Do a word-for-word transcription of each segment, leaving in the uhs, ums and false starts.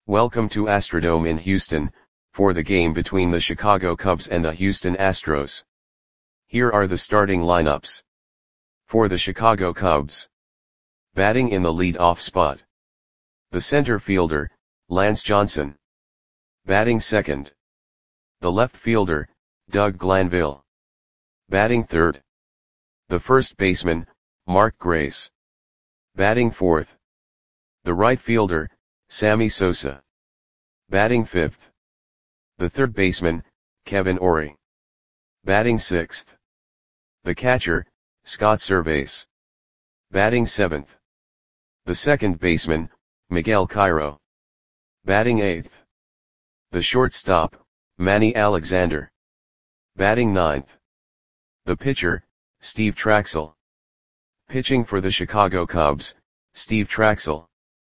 Welcome to Astrodome in Houston, for the game between the Chicago Cubs and the Houston Astros. Here are the starting lineups. For the Chicago Cubs. Batting in the lead-off spot. The center fielder, Lance Johnson. Batting second. The left fielder, Doug Glanville. Batting third. The first baseman, Mark Grace. Batting fourth. The right fielder, Sammy Sosa. Batting fifth. The third baseman, Kevin Orie. Batting sixth. The catcher, Scott Servais. Batting seventh. The second baseman, Miguel Cairo. Batting eighth. The shortstop, Manny Alexander. Batting ninth. The pitcher, Steve Trachsel. Pitching for the Chicago Cubs, Steve Trachsel.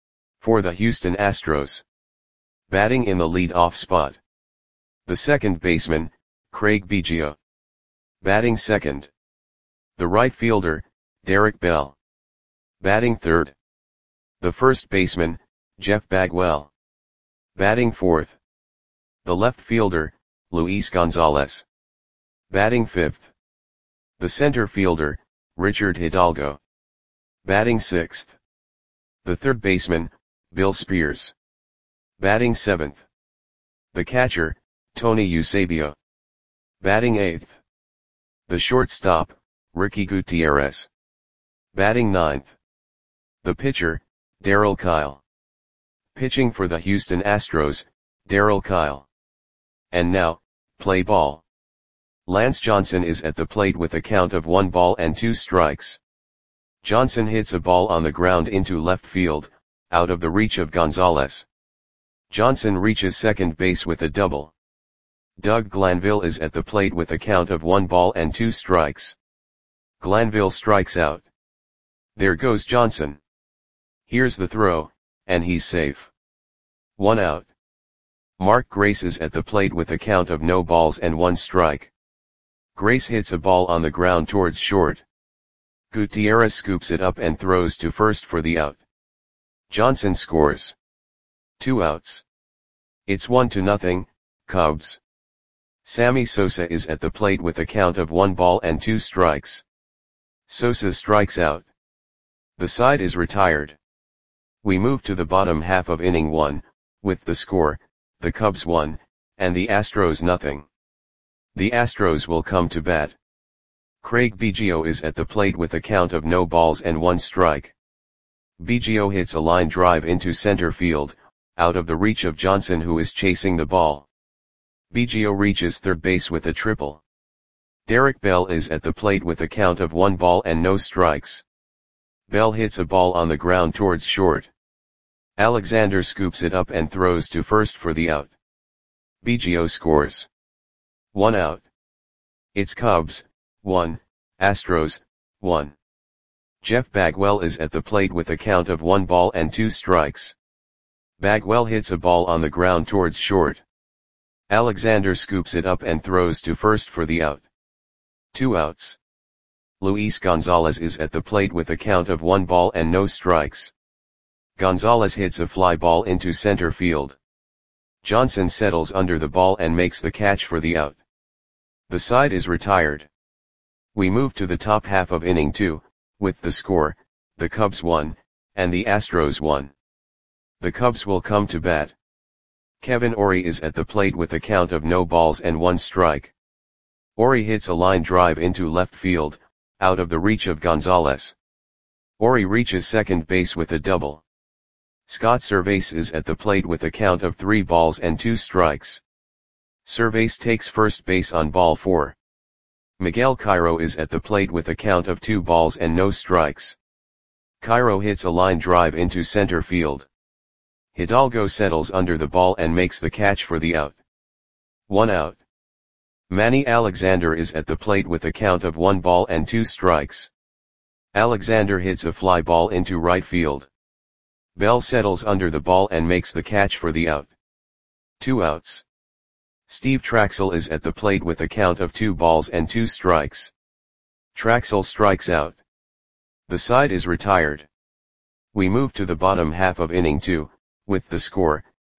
For the Houston Astros. Batting in the lead-off spot. The second baseman, Craig Biggio. Batting second. The right fielder, Derek Bell. Batting third. The first baseman, Jeff Bagwell. Batting fourth. The left fielder, Luis Gonzalez. Batting fifth. The center fielder, Richard Hidalgo. Batting sixth. The third baseman, Bill Spears. Batting seventh. The catcher, Tony Eusebio. Batting eighth. The shortstop, Ricky Gutierrez. Batting ninth. The pitcher, Darryl Kile. Pitching for the Houston Astros, Darryl Kile. And now, play ball. Lance Johnson is at the plate with a count of one ball and two strikes. Johnson hits a ball on the ground into left field, out of the reach of Gonzalez. Johnson reaches second base with a double. Doug Glanville is at the plate with a count of one ball and two strikes. Glanville strikes out. There goes Johnson. Here's the throw, and he's safe. One out. Mark Grace is at the plate with a count of no balls and one strike. Grace hits a ball on the ground towards short. Gutierrez scoops it up and throws to first for the out. Johnson scores. Two outs. It's one to nothing, Cubs. Sammy Sosa is at the plate with a count of one ball and two strikes. Sosa strikes out. The side is retired. We move to the bottom half of inning one, with the score, the Cubs one, and the Astros nothing. The Astros will come to bat. Craig Biggio is at the plate with a count of no balls and one strike. Biggio hits a line drive into center field, out of the reach of Johnson who is chasing the ball. Biggio reaches third base with a triple. Derek Bell is at the plate with a count of one ball and no strikes. Bell hits a ball on the ground towards short. Alexander scoops it up and throws to first for the out. Biggio scores. One out. It's Cubs, one, Astros, one. Jeff Bagwell is at the plate with a count of one ball and two strikes. Bagwell hits a ball on the ground towards short. Alexander scoops it up and throws to first for the out. Two outs. Luis Gonzalez is at the plate with a count of one ball and no strikes. Gonzalez hits a fly ball into center field. Johnson settles under the ball and makes the catch for the out. The side is retired. We move to the top half of inning two, with the score, the Cubs one, and the Astros one. The Cubs will come to bat. Kevin Orie is at the plate with a count of no balls and one strike. Orie hits a line drive into left field, out of the reach of Gonzalez. Orie reaches second base with a double. Scott Servais is at the plate with a count of three balls and two strikes. Servais takes first base on ball four. Miguel Cairo is at the plate with a count of two balls and no strikes. Cairo hits a line drive into center field. Hidalgo settles under the ball and makes the catch for the out. One out. Manny Alexander is at the plate with a count of one ball and two strikes. Alexander hits a fly ball into right field. Bell settles under the ball and makes the catch for the out. Two outs. Steve Trachsel is at the plate with a count of two balls and two strikes. Trachsel strikes out. The side is retired. We move to the bottom half of inning two, with the score,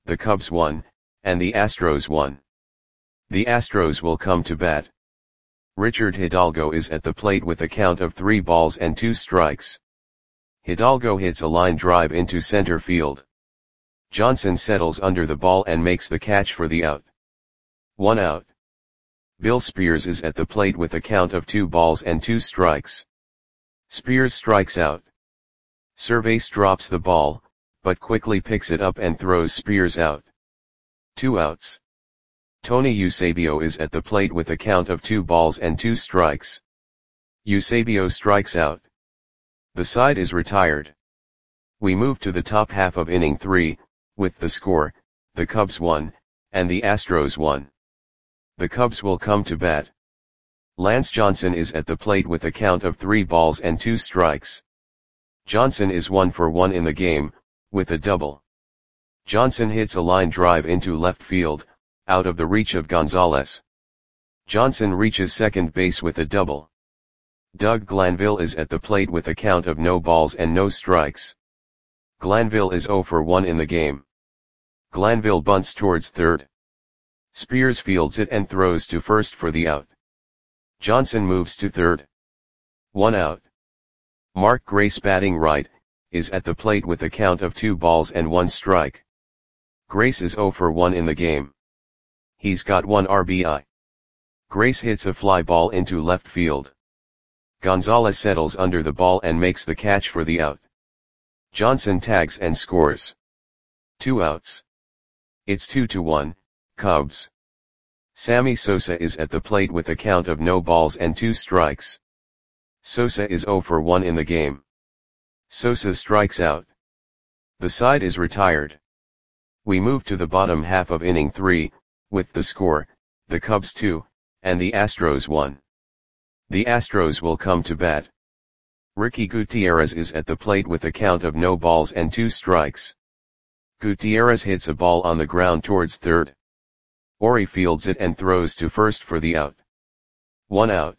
the Cubs one, and the Astros one. The Astros will come to bat. Richard Hidalgo is at the plate with a count of three balls and two strikes. Hidalgo hits a line drive into center field. Johnson settles under the ball and makes the catch for the out. One out. Bill Spears is at the plate with a count of two balls and two strikes. Spears strikes out. Cervais drops the ball, but quickly picks it up and throws Spears out. Two outs. Tony Eusebio is at the plate with a count of two balls and two strikes. Eusebio strikes out. The side is retired. We move to the top half of inning three, with the score, the Cubs one, and the Astros one. The Cubs will come to bat. Lance Johnson is at the plate with a count of three balls and two strikes. Johnson is one for one in the game, with a double. Johnson hits a line drive into left field, out of the reach of Gonzalez. Johnson reaches second base with a double. Doug Glanville is at the plate with a count of no balls and no strikes. Glanville is zero for one in the game. Glanville bunts towards third. Spears fields it and throws to first for the out. Johnson moves to third. One out. Mark Grace, batting right, is at the plate with a count of two balls and one strike. Grace is zero for one in the game. He's got one R B I. Grace hits a fly ball into left field. Gonzalez settles under the ball and makes the catch for the out. Johnson tags and scores. Two outs. It's two to one, Cubs. Sammy Sosa is at the plate with a count of no balls and two strikes. Sosa is zero for one in the game. Sosa strikes out. The side is retired. We move to the bottom half of inning three, with the score, the Cubs two, and the Astros one. The Astros will come to bat. Ricky Gutierrez is at the plate with a count of no balls and two strikes. Gutierrez hits a ball on the ground towards third. Ori fields it and throws to first for the out. One out.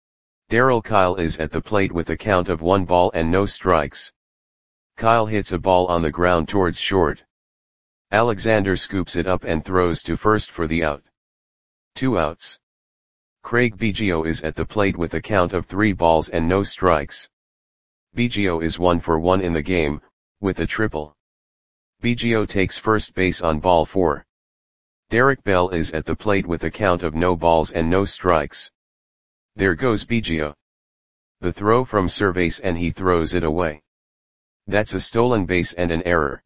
Darryl Kyle is at the plate with a count of one ball and no strikes. Kyle hits a ball on the ground towards short. Alexander scoops it up and throws to first for the out. Two outs. Craig Biggio is at the plate with a count of three balls and no strikes. Biggio is one for one in the game, with a triple. Biggio takes first base on ball four. Derek Bell is at the plate with a count of no balls and no strikes. There goes Biggio. The throw from Cervais and he throws it away. That's a stolen base and an error.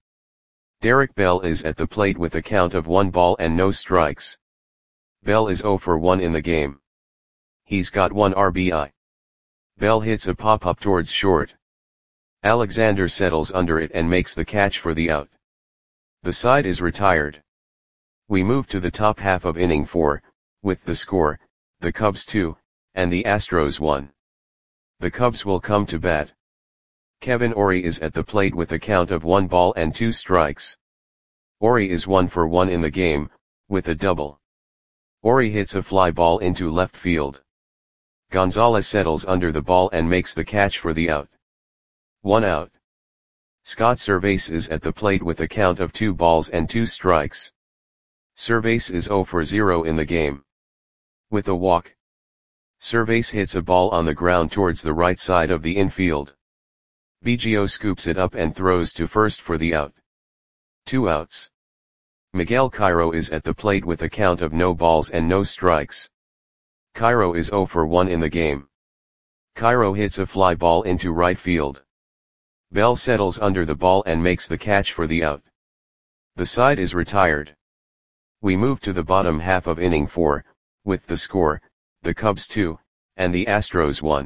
Derek Bell is at the plate with a count of one ball and no strikes. Bell is zero for one in the game. He's got one R B I. Bell hits a pop-up towards short. Alexander settles under it and makes the catch for the out. The side is retired. We move to the top half of inning four, with the score, the Cubs two, and the Astros one. The Cubs will come to bat. Kevin Ori is at the plate with a count of one ball and two strikes. Ori is one for one in the game, with a double. Ori hits a fly ball into left field. Gonzalez settles under the ball and makes the catch for the out. One out. Scott Cervais is at the plate with a count of two balls and two strikes. Cervais is zero for zero in the game. With a walk. Cervais hits a ball on the ground towards the right side of the infield. Biggio scoops it up and throws to first for the out. Two outs. Miguel Cairo is at the plate with a count of no balls and no strikes. Cairo is zero for one in the game. Cairo hits a fly ball into right field. Bell settles under the ball and makes the catch for the out. The side is retired. We move to the bottom half of inning four, with the score, the Cubs two, and the Astros one.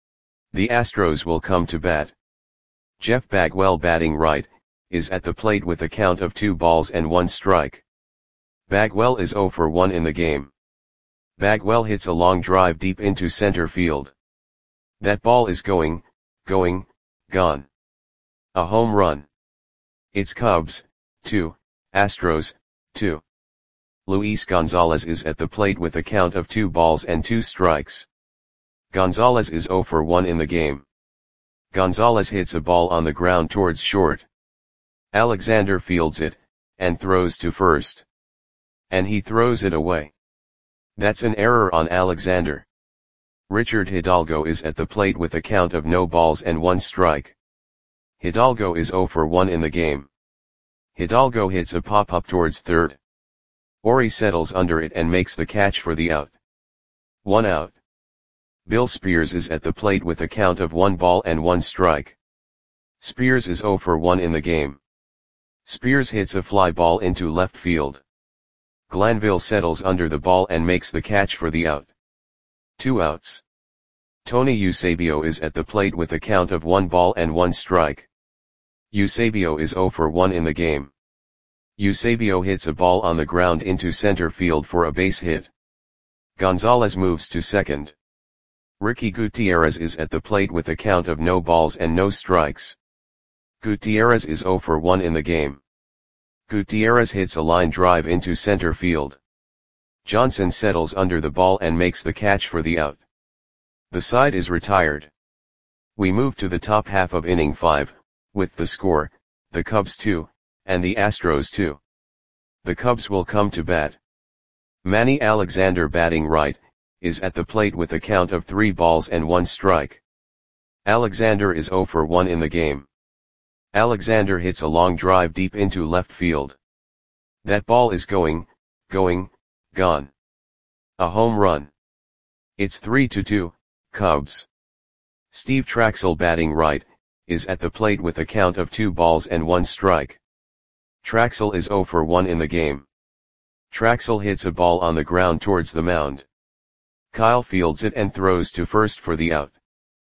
The Astros will come to bat. Jeff Bagwell, batting right, is at the plate with a count of two balls and one strike. Bagwell is zero for one in the game. Bagwell hits a long drive deep into center field. That ball is going, going, gone. A home run. It's Cubs, two, Astros, two. Luis Gonzalez is at the plate with a count of two balls and two strikes. Gonzalez is zero for one in the game. Gonzalez hits a ball on the ground towards short. Alexander fields it, and throws to first. And he throws it away. That's an error on Alexander. Richard Hidalgo is at the plate with a count of no balls and one strike. Hidalgo is zero for one in the game. Hidalgo hits a pop-up towards third. Ori settles under it and makes the catch for the out. One out. Bill Spears is at the plate with a count of one ball and one strike. Spears is zero for one in the game. Spears hits a fly ball into left field. Glanville settles under the ball and makes the catch for the out. Two outs. Tony Eusebio is at the plate with a count of one ball and one strike. Eusebio is zero for one in the game. Eusebio hits a ball on the ground into center field for a base hit. Gonzalez moves to second. Ricky Gutierrez is at the plate with a count of no balls and no strikes. Gutierrez is zero for one in the game. Gutierrez hits a line drive into center field. Johnson settles under the ball and makes the catch for the out. The side is retired. We move to the top half of inning five, with the score, the Cubs two, and the Astros two. The Cubs will come to bat. Manny Alexander, batting right, is at the plate with a count of three balls and one strike. Alexander is zero for one in the game. Alexander hits a long drive deep into left field. That ball is going, going, gone. A home run. It's three to two, Cubs. Steve Traxel, batting right, is at the plate with a count of two balls and one strike. Traxel is zero for one in the game. Traxel hits a ball on the ground towards the mound. Kyle fields it and throws to first for the out.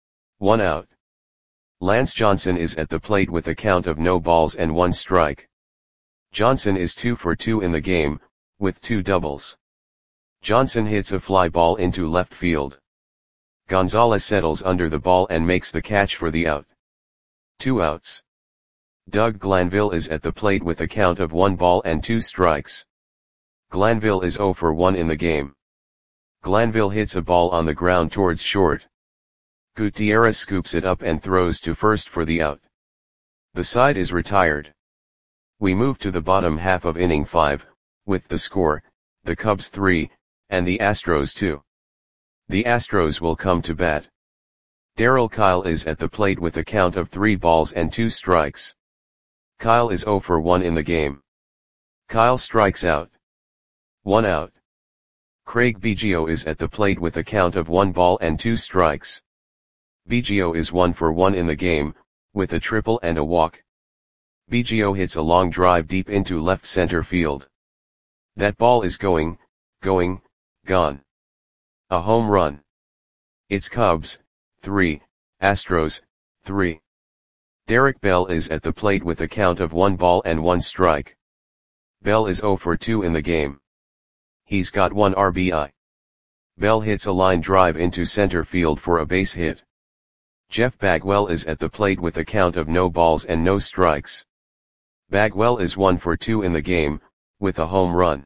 One out. Lance Johnson is at the plate with a count of no balls and one strike. Johnson is two for two in the game, with two doubles. Johnson hits a fly ball into left field. Gonzalez settles under the ball and makes the catch for the out. Two outs. Doug Glanville is at the plate with a count of one ball and two strikes. Glanville is zero for one in the game. Glanville hits a ball on the ground towards short. Gutierrez scoops it up and throws to first for the out. The side is retired. We move to the bottom half of inning five, with the score, the Cubs three, and the Astros two. The Astros will come to bat. Darryl Kyle is at the plate with a count of three balls and two strikes. Kyle is zero for one in the game. Kyle strikes out. One out. Craig Biggio is at the plate with a count of one ball and two strikes. Biggio is one for one in the game, with a triple and a walk. Biggio hits a long drive deep into left center field. That ball is going, going, gone. A home run. It's Cubs, three, Astros, three. Derek Bell is at the plate with a count of one ball and one strike. Bell is zero for two in the game. He's got one R B I. Bell hits a line drive into center field for a base hit. Jeff Bagwell is at the plate with a count of no balls and no strikes. Bagwell is one for two in the game, with a home run.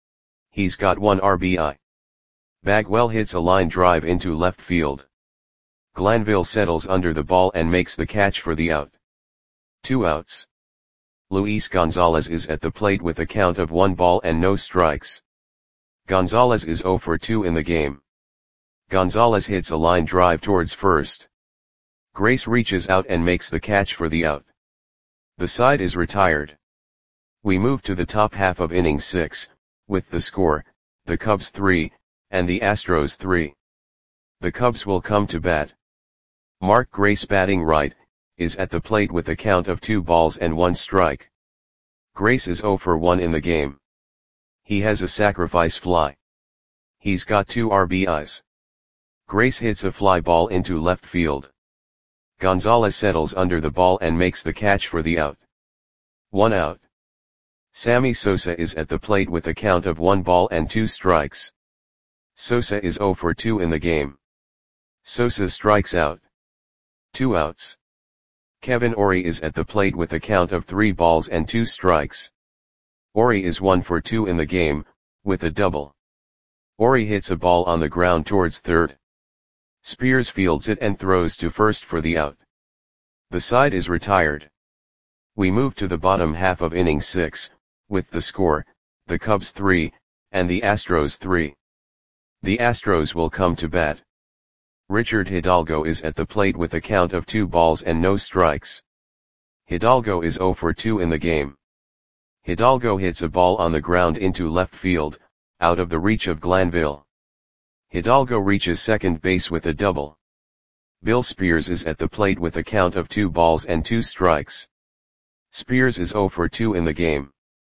He's got one R B I. Bagwell hits a line drive into left field. Glanville settles under the ball and makes the catch for the out. Two outs. Luis Gonzalez is at the plate with a count of one ball and no strikes. Gonzalez is zero for two in the game. Gonzalez hits a line drive towards first. Grace reaches out and makes the catch for the out. The side is retired. We move to the top half of inning six, with the score, the Cubs three, and the Astros three. The Cubs will come to bat. Mark Grace, batting right, is at the plate with a count of two balls and one strike. Grace is zero for one in the game. He has a sacrifice fly. He's got two R B Is. Grace hits a fly ball into left field. Gonzalez settles under the ball and makes the catch for the out. One out. Sammy Sosa is at the plate with a count of one ball and two strikes. Sosa is zero for two in the game. Sosa strikes out. Two outs. Kevin Ori is at the plate with a count of three balls and two strikes. Ori is one for two in the game, with a double. Ori hits a ball on the ground towards third. Spears fields it and throws to first for the out. The side is retired. We move to the bottom half of inning six, with the score, the Cubs three, and the Astros three. The Astros will come to bat. Richard Hidalgo is at the plate with a count of two balls and no strikes. Hidalgo is zero for two in the game. Hidalgo hits a ball on the ground into left field, out of the reach of Glanville. Hidalgo reaches second base with a double. Bill Spears is at the plate with a count of two balls and two strikes. Spears is zero for two in the game.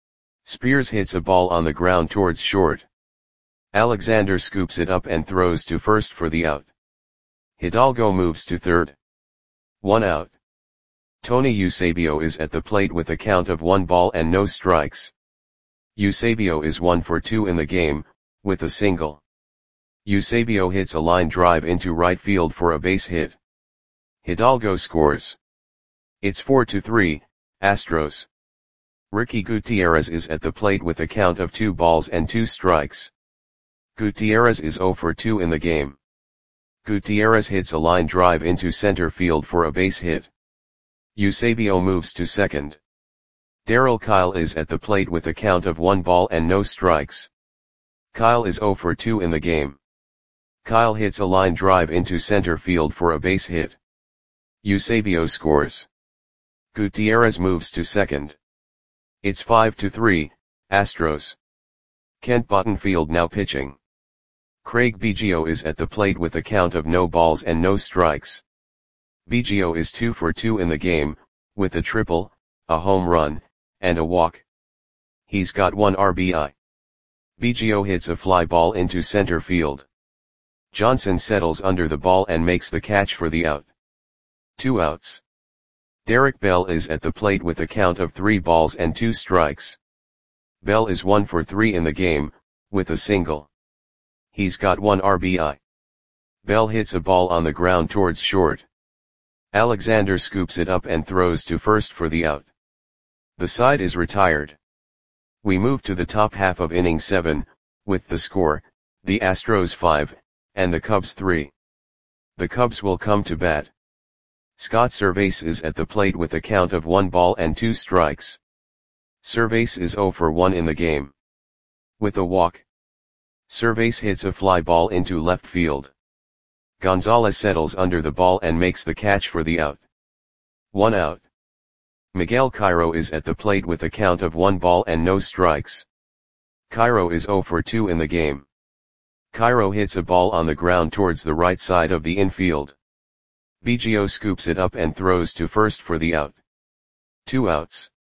Spears hits a ball on the ground towards short. Alexander scoops it up and throws to first for the out. Hidalgo moves to third. One out. Tony Eusebio is at the plate with a count of one ball and no strikes. Eusebio is one for two in the game, with a single. Eusebio hits a line drive into right field for a base hit. Hidalgo scores. It's four to three, Astros. Ricky Gutierrez is at the plate with a count of two balls and two strikes. Gutierrez is zero for two in the game. Gutierrez hits a line drive into center field for a base hit. Eusebio moves to second. Darryl Kyle is at the plate with a count of one ball and no strikes. Kyle is zero for two in the game. Kyle hits a line drive into center field for a base hit. Eusebio scores. Gutierrez moves to second. It's five to three, Astros. Kent Bottenfield now pitching. Craig Biggio is at the plate with a count of no balls and no strikes. Biggio is two for two in the game, with a triple, a home run, and a walk. He's got one R B I. Biggio hits a fly ball into center field. Johnson settles under the ball and makes the catch for the out. Two outs. Derek Bell is at the plate with a count of three balls and two strikes. Bell is one for three in the game, with a single. He's got one R B I. Bell hits a ball on the ground towards short. Alexander scoops it up and throws to first for the out. The side is retired. We move to the top half of inning seven, with the score, the Astros five, and the Cubs three. The Cubs will come to bat. Scott Servais is at the plate with a count of one ball and two strikes. Servais is zero for one in the game. With a walk. Servais hits a fly ball into left field. Gonzalez settles under the ball and makes the catch for the out. One out. Miguel Cairo is at the plate with a count of one ball and no strikes. Cairo is zero for two in the game. Cairo hits a ball on the ground towards the right side of the infield. Biggio scoops it up and throws to first for the out. Two outs.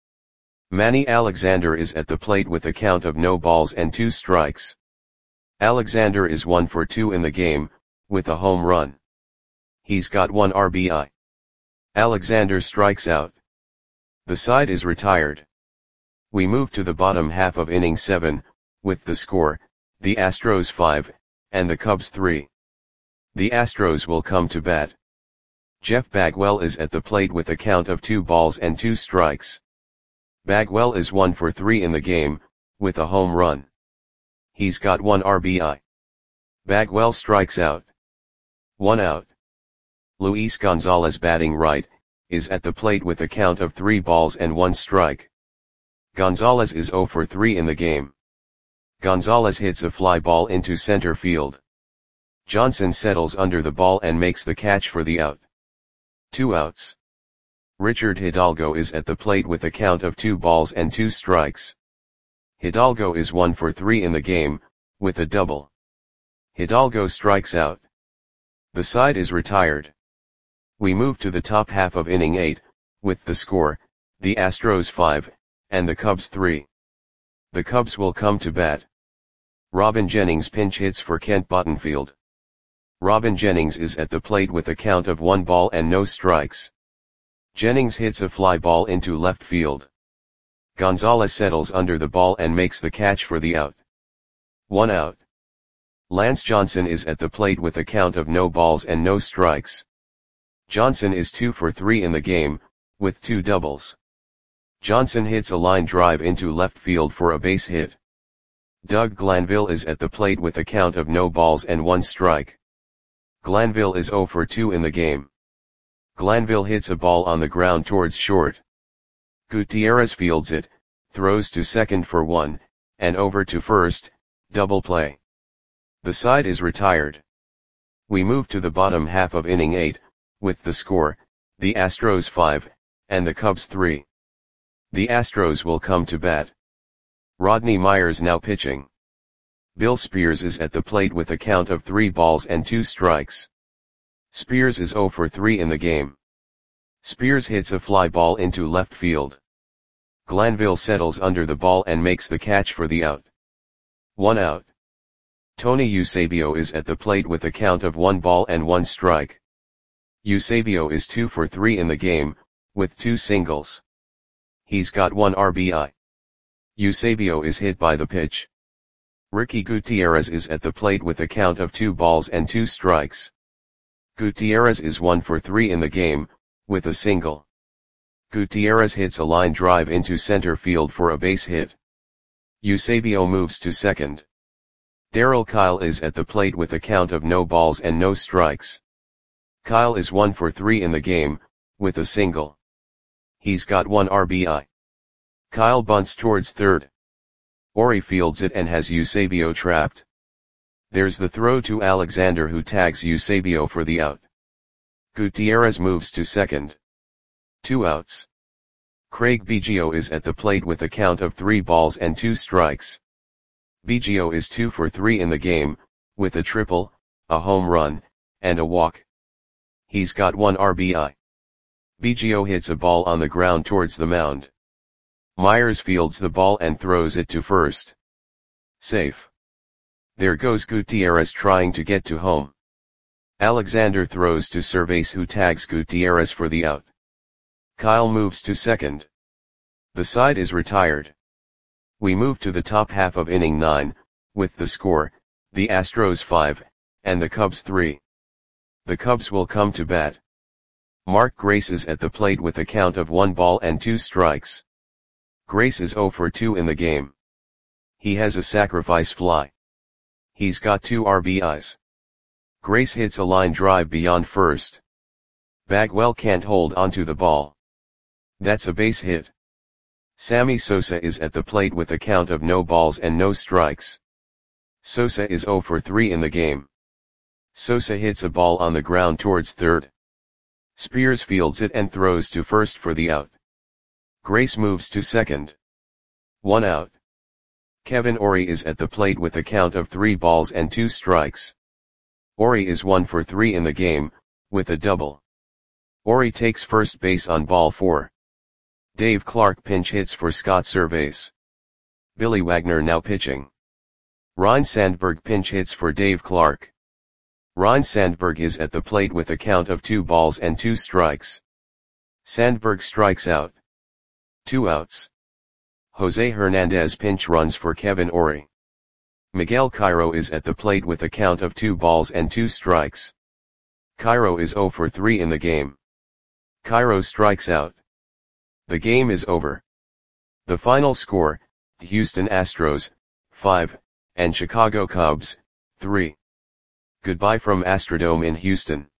Manny Alexander is at the plate with a count of no balls and two strikes. Alexander is one for two in the game, with a home run. He's got one R B I. Alexander strikes out. The side is retired. We move to the bottom half of inning seven, with the score, the Astros five, and the Cubs three. The Astros will come to bat. Jeff Bagwell is at the plate with a count of two balls and two strikes. Bagwell is one for three in the game, with a home run. He's got one R B I. Bagwell strikes out. One out. Luis Gonzalez, batting right, is at the plate with a count of three balls and one strike. Gonzalez is zero for three in the game. Gonzalez hits a fly ball into center field. Johnson settles under the ball and makes the catch for the out. Two outs. Richard Hidalgo is at the plate with a count of two balls and two strikes. Hidalgo is one for three in the game, with a double. Hidalgo strikes out. The side is retired. We move to the top half of inning eight, with the score, the Astros five, and the Cubs three. The Cubs will come to bat. Robin Jennings pinch hits for Kent Bottenfield. Robin Jennings is at the plate with a count of one ball and no strikes. Jennings hits a fly ball into left field. Gonzalez settles under the ball and makes the catch for the out. One out. Lance Johnson is at the plate with a count of no balls and no strikes. Johnson is two for three in the game, with two doubles. Johnson hits a line drive into left field for a base hit. Doug Glanville is at the plate with a count of no balls and one strike. Glanville is zero for two in the game. Glanville hits a ball on the ground towards short. Gutierrez fields it, throws to second for one, and over to first, double play. The side is retired. We move to the bottom half of inning eight, with the score, the Astros five, and the Cubs three. The Astros will come to bat. Rodney Myers now pitching. Bill Spears is at the plate with a count of three balls and two strikes. Spears is zero for three in the game. Spears hits a fly ball into left field. Glanville settles under the ball and makes the catch for the out. One out. Tony Eusebio is at the plate with a count of one ball and one strike. Eusebio is two for three in the game, with two singles. He's got one R B I. Eusebio is hit by the pitch. Ricky Gutierrez is at the plate with a count of two balls and two strikes. Gutierrez is one for three in the game, with a single. Gutierrez hits a line drive into center field for a base hit. Eusebio moves to second. Darryl Kile is at the plate with a count of no balls and no strikes. Kile is one for three in the game, with a single. He's got one R B I. Kile bunts towards third. Ori fields it and has Eusebio trapped. There's the throw to Alexander, who tags Eusebio for the out. Gutierrez moves to second. Two outs. Craig Biggio is at the plate with a count of three balls and two strikes. Biggio is two for three in the game, with a triple, a home run, and a walk. He's got one R B I. Biggio hits a ball on the ground towards the mound. Myers fields the ball and throws it to first. Safe. There goes Gutierrez trying to get to home. Alexander throws to Cervais, who tags Gutierrez for the out. Kile moves to second. The side is retired. We move to the top half of inning nine, with the score, the Astros five, and the Cubs three. The Cubs will come to bat. Mark Grace is at the plate with a count of one ball and two strikes. Grace is zero for two in the game. He has a sacrifice fly. He's got two R B Is. Grace hits a line drive beyond first. Bagwell can't hold onto the ball. That's a base hit. Sammy Sosa is at the plate with a count of no balls and no strikes. Sosa is zero for three in the game. Sosa hits a ball on the ground towards third. Spears fields it and throws to first for the out. Grace moves to second. One out. Kevin Ori is at the plate with a count of three balls and two strikes. Ori is one for three in the game, with a double. Ori takes first base on ball four. Dave Clark pinch hits for Scott Cervais. Billy Wagner now pitching. Ryne Sandberg pinch hits for Dave Clark. Ryne Sandberg is at the plate with a count of two balls and two strikes. Sandberg strikes out. Two outs. Jose Hernandez pinch runs for Kevin Ori. Miguel Cairo is at the plate with a count of two balls and two strikes. Cairo is zero for three in the game. Cairo strikes out. The game is over. The final score, Houston Astros, five, and Chicago Cubs, three. Goodbye from Astrodome in Houston.